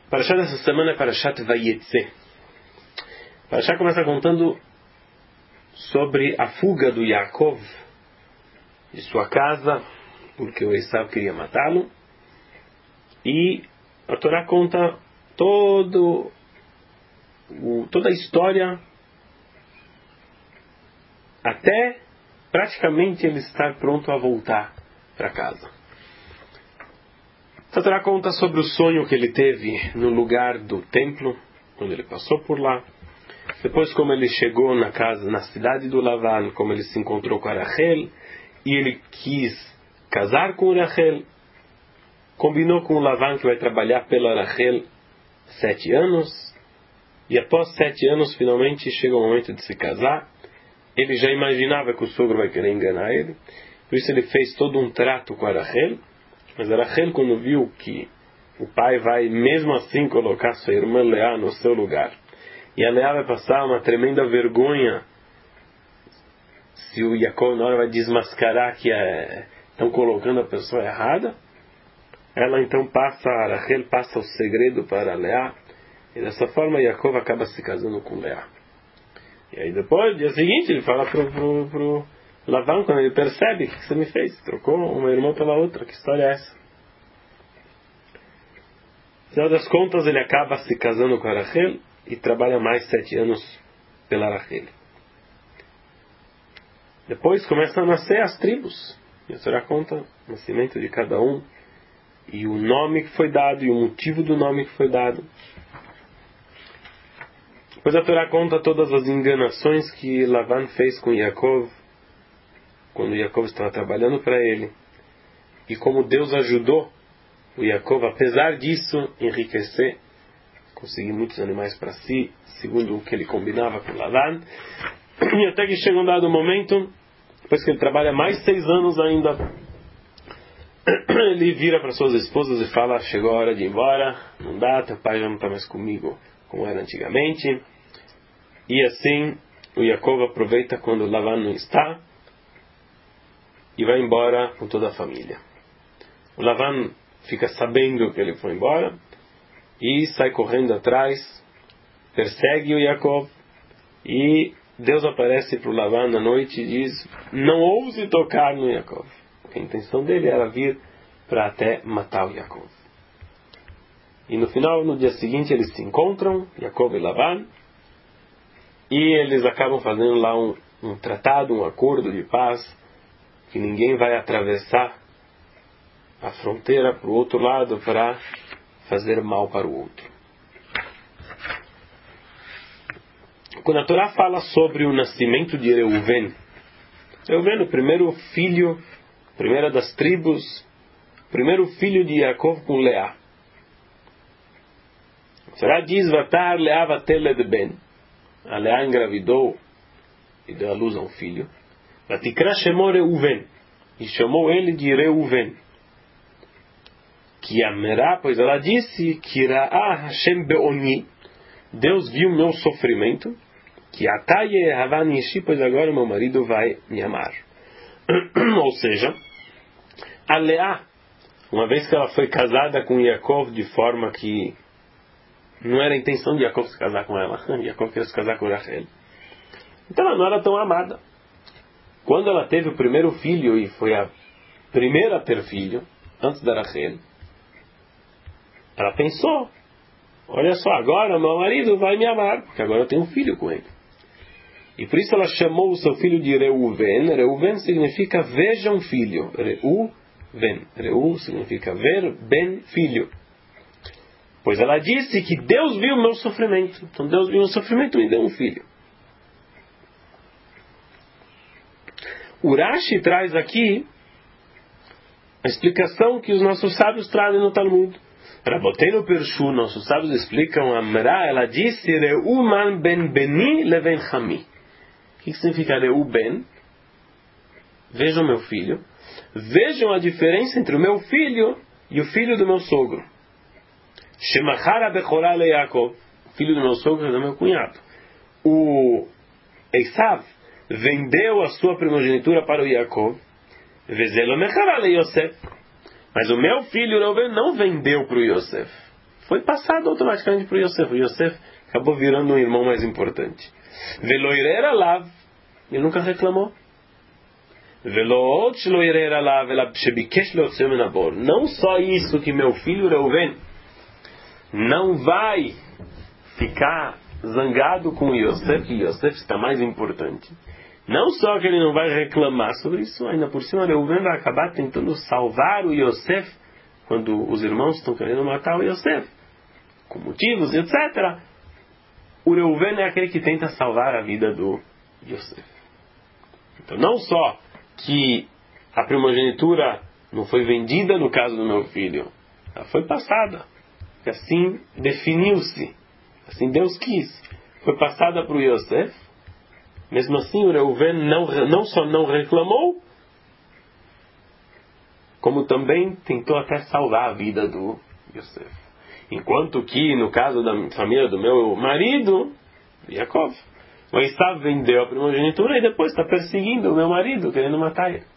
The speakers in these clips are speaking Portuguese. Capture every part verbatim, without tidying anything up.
Parashá dessa semana é Parashat Vayetze. Parashá começa contando sobre a fuga do Yaakov de sua casa, porque o Esav queria matá-lo. E a Torá conta todo, o, toda a história até praticamente ele estar pronto a voltar para casa. A Torá conta sobre o sonho que ele teve no lugar do templo, quando ele passou por lá. Depois como ele chegou na casa, na cidade do Lavan, como ele se encontrou com a Rachel, e ele quis casar com Rachel. Combinou com o Lavan que vai trabalhar pela Rachel sete anos. E após sete anos, finalmente, chega o momento de se casar. Ele já imaginava que o sogro vai querer enganar ele. Por isso ele fez todo um trato com a Rachel. Mas a Rachel, quando viu que o pai vai mesmo assim colocar sua irmã Leá no seu lugar, e a Leá vai passar uma tremenda vergonha se o Yaakov na hora vai desmascarar que é, estão colocando a pessoa errada, ela então passa, a Rachel passa o segredo para a Leá, e dessa forma Yaakov acaba se casando com Leá. E aí depois, no dia seguinte, ele fala pro, pro, pro Lavan, quando ele percebe: o que você me fez? Trocou uma irmã pela outra, que história é essa? No final das contas, ele acaba se casando com a Rachel e trabalha mais sete anos pela Rachel. Depois começam a nascer as tribos. E a Torá conta o nascimento de cada um, e o nome que foi dado, e o motivo do nome que foi dado. Depois a Torá conta todas as enganações que Lavan fez com Yaakov, quando Yaakov estava trabalhando para ele, e como Deus ajudou o Yaakov, apesar disso, enriquecer, conseguir muitos animais para si, segundo o que ele combinava com Lavan. E até que chega um dado momento, depois que ele trabalha mais seis anos ainda, ele vira para suas esposas e fala: chegou a hora de ir embora, não dá, teu pai já não está mais comigo como era antigamente. E assim o Yaakov aproveita quando Lavan não está e vai embora com toda a família. O Lavan fica sabendo que ele foi embora e sai correndo atrás, persegue o Yaakov, e Deus aparece para o Lavan na noite e diz: não ouse tocar no Yaakov. A intenção dele era vir para até matar o Yaakov. E no final, no dia seguinte, eles se encontram, Yaakov e Lavan, e eles acabam fazendo lá um, um tratado, um acordo de paz, que ninguém vai atravessar a fronteira para o outro lado para fazer mal para o outro. Quando a Torá fala sobre o nascimento de Reuven, Reuven, o primeiro filho, primeira das tribos, primeiro filho de Yaakov com Leá. A Torá diz: Vatar Leá vateled ben. A Leá engravidou e deu à luz a um filho. Vatikra chamou Reuven, e chamou ele de Reuven. Que amerá, pois ela disse: Kiraah Hashem be'oni. Deus viu meu sofrimento. Que ataye havani ishi, pois agora meu marido vai me amar. Ou seja, a Leá, uma vez que ela foi casada com Yaakov de forma que não era a intenção de Yaakov se casar com ela, Yaakov queria se casar com Rachel, então ela não era tão amada. Quando ela teve o primeiro filho, e foi a primeira a ter filho, antes da Rachel, ela pensou: olha só, agora meu marido vai me amar, porque agora eu tenho um filho com ele. E por isso ela chamou o seu filho de Reuven. Reuven significa veja um filho. Reuven. Reu significa ver, ben, filho. Pois ela disse que Deus viu o meu sofrimento. Então Deus viu o meu sofrimento e me deu um filho. O Rashi traz aqui a explicação que os nossos sábios trazem no Talmud. Raboteinu Pershu, nossos sábios explicam: Amra, ela disse: Reuman ben beni leven chami. O que significa Reuben? Vejam meu filho. Vejam a diferença entre o meu filho e o filho do meu sogro. Shemachara bechorá le Yaakov. O filho do meu sogro é do meu cunhado. O Esav vendeu a sua primogenitura para o Yaakov. Vezelo mechara le Yosef. Mas o meu filho Reuven não vendeu para o Yosef. foi passado automaticamente para o Yosef. O Yosef acabou virando um irmão mais importante. Veloirera lav, ele nunca reclamou. Não só isso, que meu filho Reuven não vai ficar zangado com Yosef, que Yosef está mais importante. Não só que ele não vai reclamar sobre isso, ainda por cima Reuven vai acabar tentando salvar o Yosef quando os irmãos estão querendo matar o Yosef, com motivos, etcétera. O Reuven é aquele que tenta salvar a vida do Yosef. Então, não só que a primogenitura não foi vendida no caso do meu filho, ela foi passada. E assim definiu-se. Assim Deus quis. Foi passada para o Yosef. Mesmo assim, o Reuven não, não só não reclamou, como também tentou até salvar a vida do Yosef. Enquanto que, no caso da família do meu marido, Yaakov, o Esav vendeu a primogenitura e depois está perseguindo o meu marido, querendo matar ele.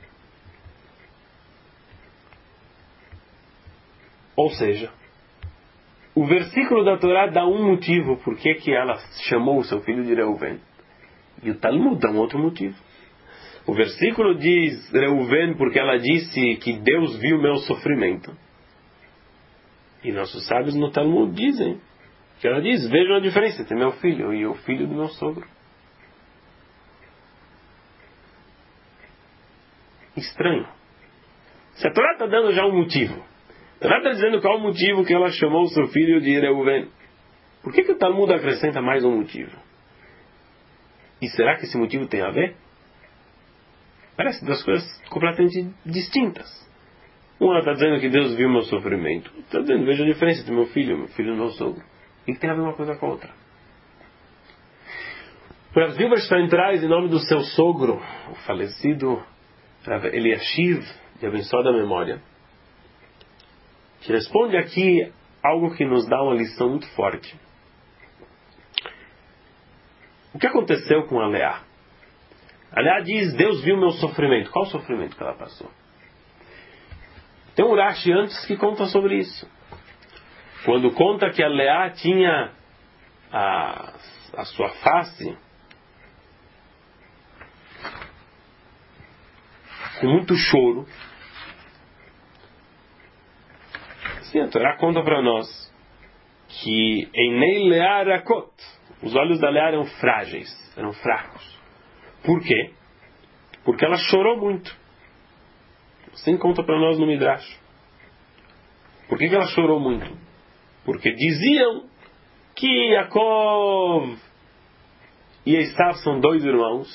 Ou seja, o versículo da Torá dá um motivo por que que ela chamou o seu filho de Reuven. E o Talmud dá um outro motivo. O versículo diz Reuven porque ela disse que Deus viu meu sofrimento. E nossos sábios no Talmud dizem que ela diz, vejam a diferença entre meu filho e o filho do meu sogro. Estranho. Se a Torá está dando já um motivo, a Torá está dizendo qual o motivo que ela chamou o seu filho de Reuven, por que que o Talmud acrescenta mais um motivo? E será que esse motivo tem a ver? Parece duas coisas completamente distintas. Uma está dizendo que Deus viu meu sofrimento. Está dizendo, veja a diferença entre meu filho e meu filho do meu sogro. E que tem a ver uma coisa com a outra. O Rav Zilberstein traz em nome do seu sogro, o falecido Rav Eliashiv, de abençoada memória, que responde aqui algo que nos dá uma lição muito forte. O que aconteceu com a Leá? A Leá diz, Deus viu meu sofrimento. Qual o sofrimento que ela passou? Tem um Rashi antes que conta sobre isso. Quando conta que a Leá tinha a, a sua face com muito choro. Sim, a Torá conta para nós que em Nei Leá Rakot, os olhos da Leá eram frágeis, eram fracos. Por quê? Porque ela chorou muito. Assim conta para nós no Midrash. Por que que ela chorou muito? Porque diziam que Yaakov e Esav são dois irmãos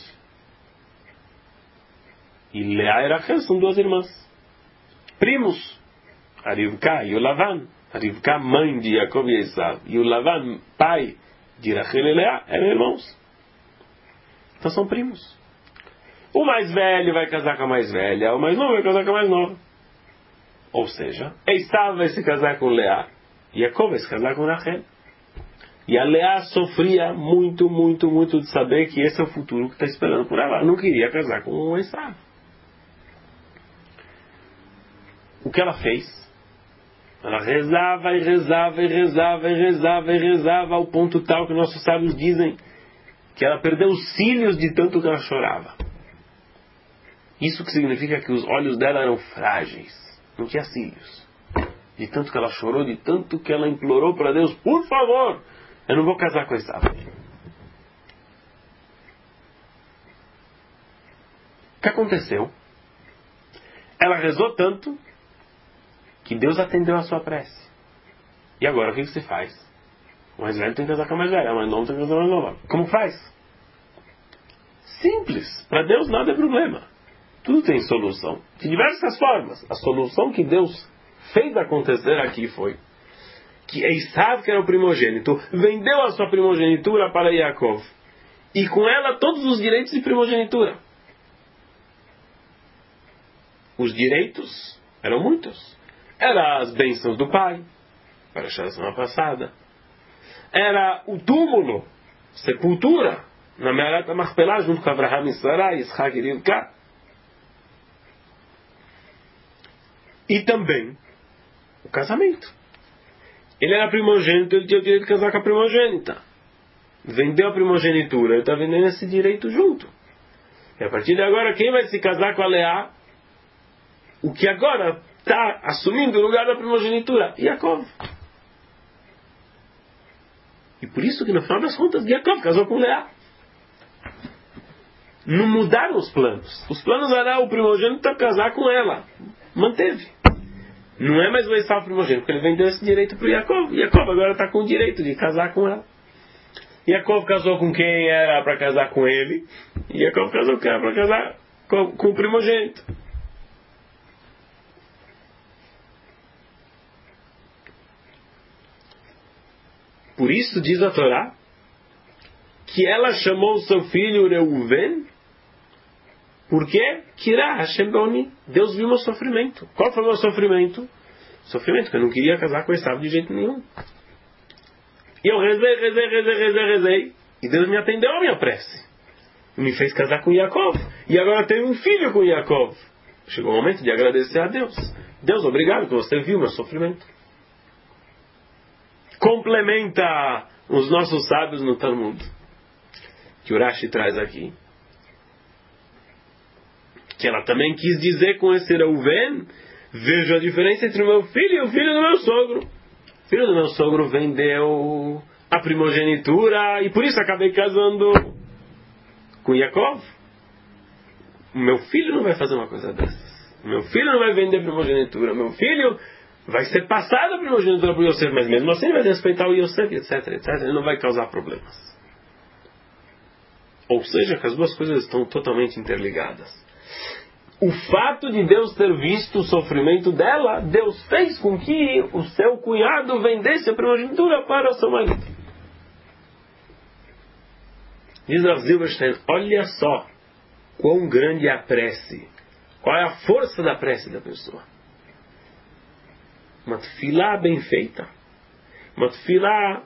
e Leá e Rachel são duas irmãs, primos, a Rivka e o Lavan. A Rivka, mãe de Yaakov e Esav, e o Lavan, pai de Rachel e Leá, eram irmãos. Então são primos. O mais velho vai casar com a mais velha, o mais novo vai casar com a mais nova. Ou seja, Esav vai se casar com Leá, e Yaakov vai se casar com Rachel. E a Leá sofria muito, muito, muito de saber que esse é o futuro que está esperando por ela. Ela não queria casar com o Esav. O que ela fez? Ela rezava e rezava e rezava e rezava e rezava ao ponto tal que nossos sábios dizem que ela perdeu os cílios de tanto que ela chorava. Isso que significa que os olhos dela eram frágeis. Não tinha cílios. De tanto que ela chorou, de tanto que ela implorou para Deus, por favor, eu não vou casar com Esav. O que aconteceu? Ela rezou tanto que Deus atendeu a sua prece. E agora o que, que se faz? O mais velho tem que casar com a mais velha, o mais novo tem que casar com a mais nova. Como faz? Simples. Para Deus nada é problema. Tudo tem solução. De diversas formas. A solução que Deus fez acontecer aqui foi que Esav, que era o primogênito, vendeu a sua primogenitura para Yaakov. E com ela todos os direitos de primogenitura. Os direitos eram muitos. Era as bênçãos do pai, para a semana passada. Era o túmulo, sepultura, na Me'arat HaMachpelah, junto com Avraham e Sarah, Yitzhak e Rivka. E também o casamento. Ele era primogênito, ele tinha o direito de casar com a primogênita. Vendeu a primogenitura, ele está vendendo esse direito junto. E a partir de agora, quem vai se casar com a Leá? O que agora está assumindo o lugar da primogenitura? Yaakov. E por isso que no final das contas, Yaakov casou com Leá. Não mudaram os planos. Os planos eram o primogênito casar com ela. Manteve. Não é mais o Esaú primogênito, porque ele vendeu esse direito para o Yaakov. Yaakov agora está com o direito de casar com ela. Yaakov casou com quem era para casar com ele. E Yaakov casou com quem era para casar com, com o primogênito. Por isso diz a Torá que ela chamou seu filho Reuven. Por quê? Kirá Hashem Beoni. Deus viu meu sofrimento. Qual foi o meu sofrimento? Sofrimento, que eu não queria casar com Esaú de jeito nenhum. E eu rezei, rezei, rezei, rezei, rezei. E Deus me atendeu a minha prece. E me fez casar com Yaakov. E agora tenho um filho com Yaakov. Chegou o momento de agradecer a Deus. Deus, obrigado que você viu meu sofrimento. Complementa os nossos sábios no Talmud, que o Rashi traz aqui, que ela também quis dizer com esse Reuven: vejo a diferença entre o meu filho e o filho do meu sogro. O filho do meu sogro vendeu a primogenitura e por isso acabei casando com Yaakov. O meu filho não vai fazer uma coisa dessas. O meu filho não vai vender primogenitura. O meu filho vai ser passado a primogenitura para o Yosef, mas mesmo assim vai respeitar o Yosef, etc, etcétera. Ele não vai causar problemas. Ou seja, que as duas coisas estão totalmente interligadas. O fato de Deus ter visto o sofrimento dela, Deus fez com que o seu cunhado vendesse a primogenitura para o seu marido. Diz Rav Zilberstein: olha só quão grande é a prece. Qual é a força da prece da pessoa? Uma tefilá bem feita, uma tefilá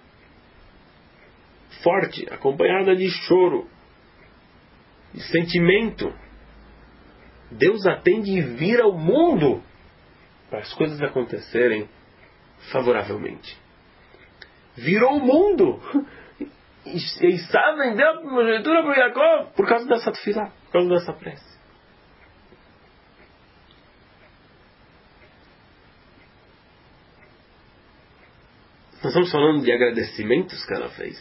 forte, acompanhada de choro, de sentimento. Deus atende e vira o mundo para as coisas acontecerem favoravelmente. Virou o mundo. E Esaú vendeu a primogenitura para Yaakov por causa dessa tefilá, por causa dessa prece. Nós estamos falando de agradecimentos que ela fez.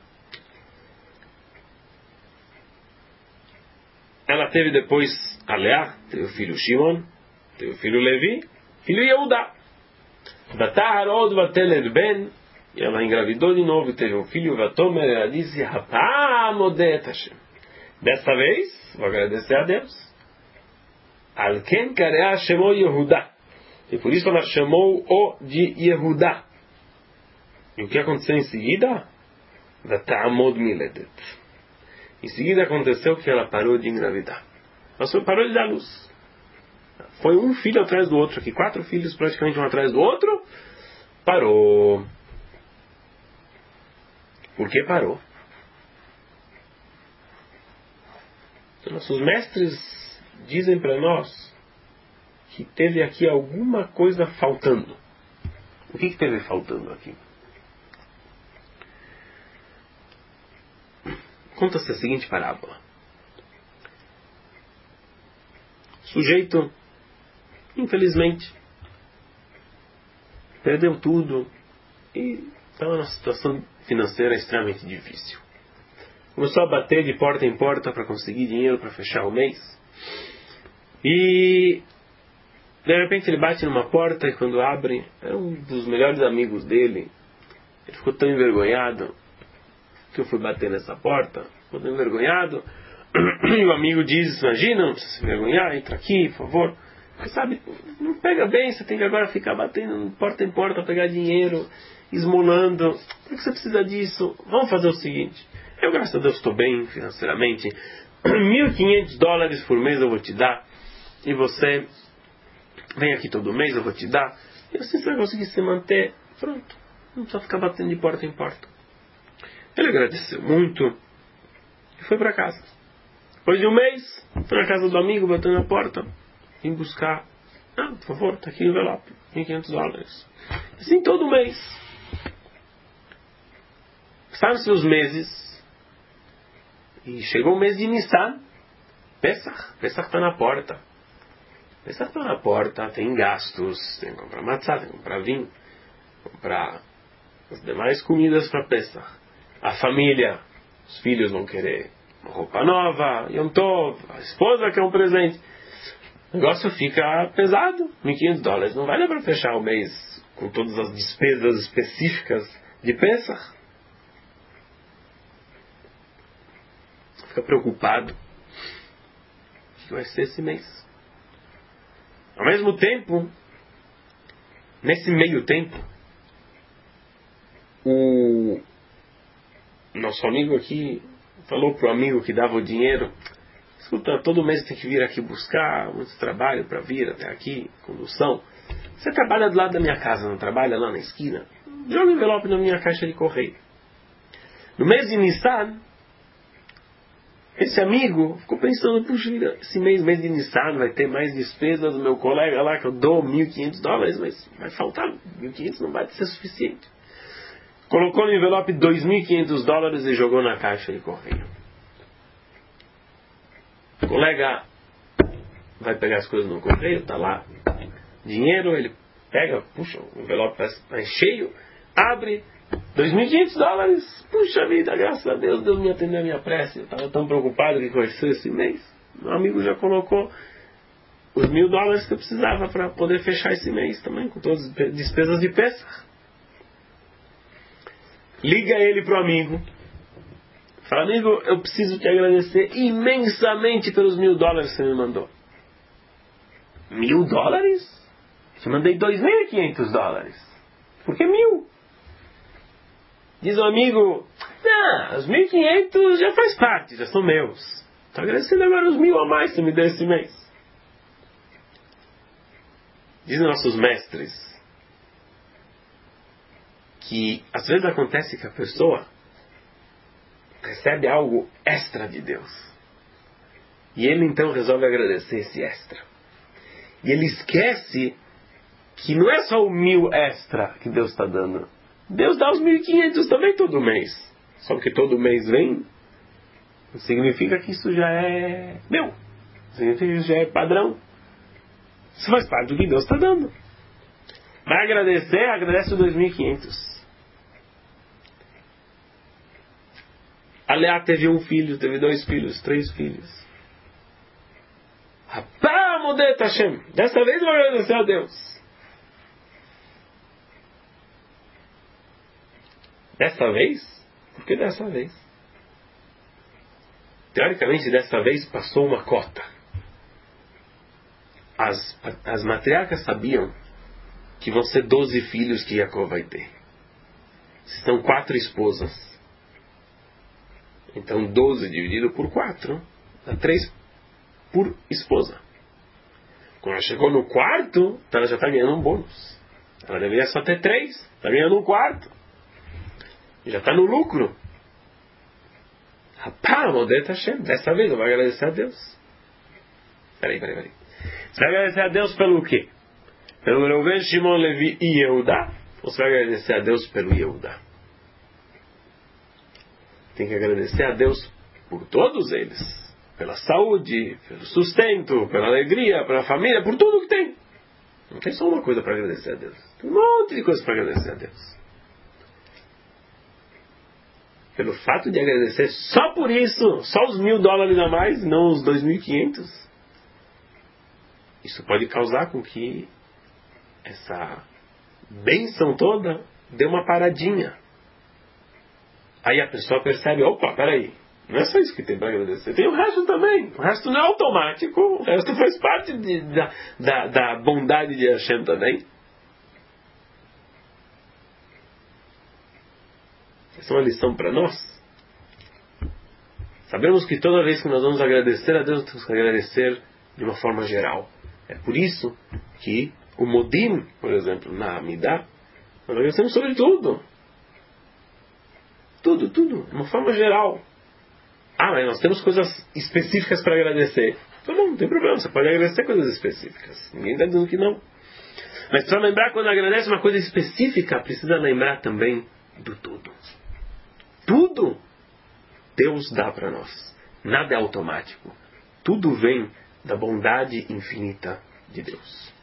Ela teve depois a Leá, teve o filho Shimon, teve o filho Levi, filho Yehudá. Bataharod vateled ben, e ela engravidou de novo e teve um filho, Vatomer, ela disse: Hapamodet Hashem. Desta vez, vou agradecer a Deus. Alken Karea chamou Yehudá. E por isso ela chamou-o de Yehudá. E o que aconteceu em seguida? Vatamod miledet. Em seguida aconteceu que ela parou de engravidar. Ela parou de dar luz. Foi um filho atrás do outro aqui. Quatro filhos praticamente um atrás do outro. Parou. Por que parou? Nossos mestres dizem para nós que teve aqui alguma coisa faltando. O que, que teve faltando aqui? Conta-se a seguinte parábola. Sujeito, infelizmente, perdeu tudo e estava numa situação financeira extremamente difícil. Começou a bater de porta em porta para conseguir dinheiro para fechar o mês. E de repente ele bate numa porta e quando abre, é um dos melhores amigos dele. Ele ficou tão envergonhado que eu fui bater nessa porta, ficou tão envergonhado. E o amigo diz: imagina, não precisa se envergonhar, entra aqui, por favor. Você sabe, não pega bem, você tem que agora ficar batendo porta em porta, pegar dinheiro, esmolando. Por que você precisa disso? Vamos fazer o seguinte: eu, graças a Deus, estou bem financeiramente. mil e quinhentos dólares por mês eu vou te dar. E você vem aqui todo mês, eu vou te dar. E assim você vai conseguir se manter. Pronto. Não precisa ficar batendo de porta em porta. Ele agradeceu muito e foi para casa. Depois de um mês, foi na casa do amigo, bateu na porta. Vim buscar. Ah, por favor, está aqui o envelope. mil e quinhentos dólares. Assim todo mês. Passaram-se os meses e chegou o mês de Nissan. Pesach. Pesach está na porta. Pesach está na porta, tem gastos, tem que comprar matzá, tem que comprar vinho, comprar as demais comidas para Pesach. A família, os filhos vão querer uma roupa nova, Yom Tov, a esposa quer um presente. O negócio fica pesado, mil e quinhentos dólares. Não vai dar para fechar o mês com todas as despesas específicas de Pesach. Fica preocupado. O que vai ser esse mês? Ao mesmo tempo, nesse meio tempo, o nosso amigo aqui falou para o amigo que dava o dinheiro: escuta, todo mês tem que vir aqui buscar, muito trabalho para vir até aqui, condução. Você trabalha do lado da minha casa, não trabalha lá na esquina? Joga o envelope na minha caixa de correio. No mês de Nissan, esse amigo ficou pensando: puxa, esse mês, mês de Nissan, vai ter mais despesa do meu colega lá, que eu dou mil e quinhentos dólares, mas vai faltar mil e quinhentos, não vai ser suficiente. Colocou no envelope dois mil e quinhentos dólares e jogou na caixa de correio. O colega vai pegar as coisas no correio, está lá, dinheiro, ele pega, puxa, o envelope está cheio, abre, dois mil e quinhentos dólares, puxa vida, graças a Deus, Deus me atendeu a minha prece. Eu estava tão preocupado que conheceu esse mês. Meu amigo já colocou os mil dólares que eu precisava para poder fechar esse mês também, com todas as despesas de Pesach. Liga ele para o amigo. Fala: amigo, eu preciso te agradecer imensamente pelos mil dólares que você me mandou. Mil dólares? Eu te mandei dois mil e quinhentos dólares. Por que mil? Diz o amigo: não, os mil e quinhentos já faz parte, já são meus. Estou agradecendo agora os mil a mais que você me deu esse mês. Dizem nossos mestres que às vezes acontece que a pessoa recebe algo extra de Deus. E ele então resolve agradecer esse extra. E ele esquece que não é só o mil extra que Deus está dando. Deus dá os mil e quinhentos também todo mês. Só que todo mês vem, significa que isso já é meu. Significa que isso já é padrão. Isso faz parte do que Deus está dando. Vai agradecer, agradece os dois mil e quinhentos. A Leá teve um filho, teve dois filhos, três filhos. Rapá, Modet Hashem. Dessa vez eu vou agradecer a Deus. Dessa vez? Por que dessa vez? Teoricamente, dessa vez passou uma cota. As, as matriarcas sabiam que vão ser doze filhos que Jacó vai ter. São quatro esposas. Então doze dividido por quatro dá três por esposa. Quando ela chegou no quarto, ela já está ganhando um bônus. Ela deveria só ter três. Está ganhando um quarto. Já está no lucro. Rapaz, Modet Hashem. Dessa vez eu vou agradecer a Deus. Peraí, peraí, peraí. Você vai agradecer a Deus pelo quê? Pelo Reuven, Shimon, Levi e Yehudá? Ou você vai agradecer a Deus pelo Yehudá? Tem que agradecer a Deus por todos eles. Pela saúde, pelo sustento, pela alegria, pela família, por tudo que tem. Não tem só uma coisa para agradecer a Deus. Tem um monte de coisa para agradecer a Deus. Pelo fato de agradecer só por isso, só os mil dólares a mais, não os dois mil e quinhentos, isso pode causar com que essa bênção toda dê uma paradinha. Aí a pessoa percebe: opa, peraí, não é só isso que tem para agradecer, tem o resto também. O resto não é automático, o resto faz parte de, da, da, da bondade de Hashem também. Essa é uma lição para nós. Sabemos que toda vez que nós vamos agradecer a Deus, temos que agradecer de uma forma geral. É por isso que o Modim, por exemplo, na Amidah, nós agradecemos sobre tudo. Tudo, tudo, de uma forma geral. Ah, mas nós temos coisas específicas para agradecer. Então não, não tem problema, você pode agradecer coisas específicas. Ninguém está dizendo que não. Mas para lembrar, quando agradece uma coisa específica, precisa lembrar também do tudo. tudo Deus dá para nós. Nada é automático. Tudo vem da bondade infinita de Deus.